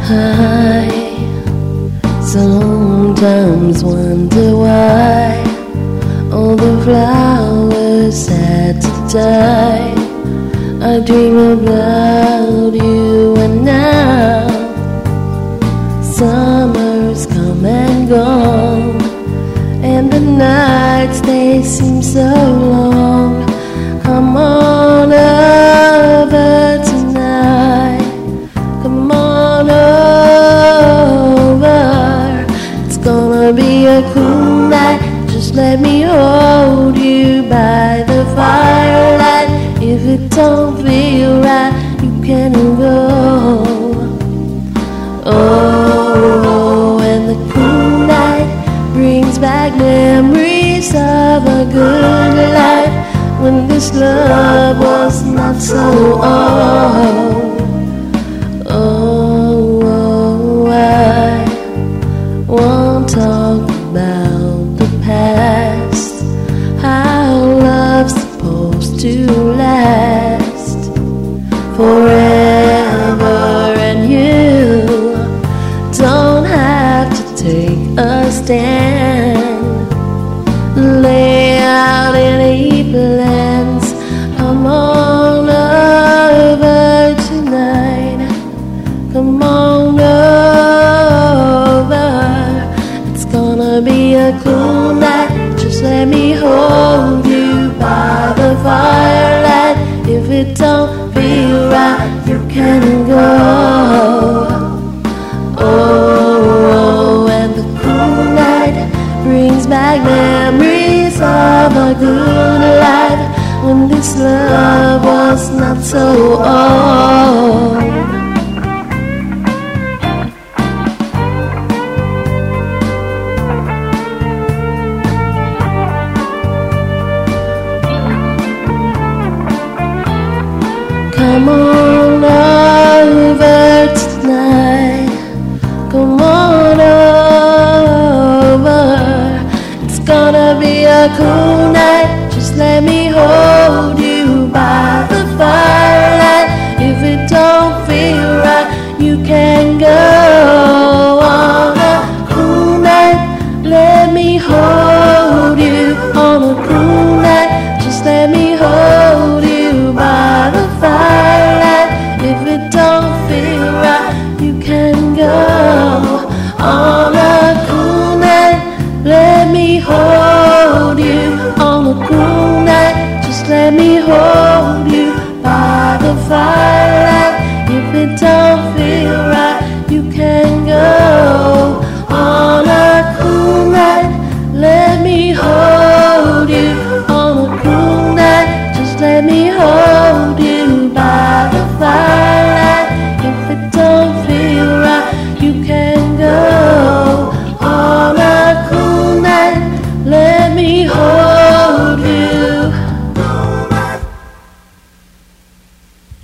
I sometimes wonder why all the flowers had to die. I dream about you, and now summer's come and gone, and the nights they seem so long. Come on over tonight, come on over. It's gonna be a cool night, just let me hold you by the firelight. If it don't feel right, you can go. Oh, and the cool night brings back memories of a good life, when this love was not so old. Oh, I won't talk about the past, how love's supposed to last forever, and you don't have to take a stand, lay out any plans. Come on over tonight, come on over. It's gonna be a cool night, just let me hold you by the firelight. If it don't feel right, you can go. Oh, and the cool night brings back memories of a good life, when this love was not so old. Come on over tonight, come on over. It's gonna be a cool night, just let me hold you by the firelight. If it don't feel right, you can go. On a cool night, let me hold you. On a cool night, just let me hold you by the firelight. If it don't feel right, you can go. On a cool night, let me hold you. On a cool night, just let me hold you by the fire.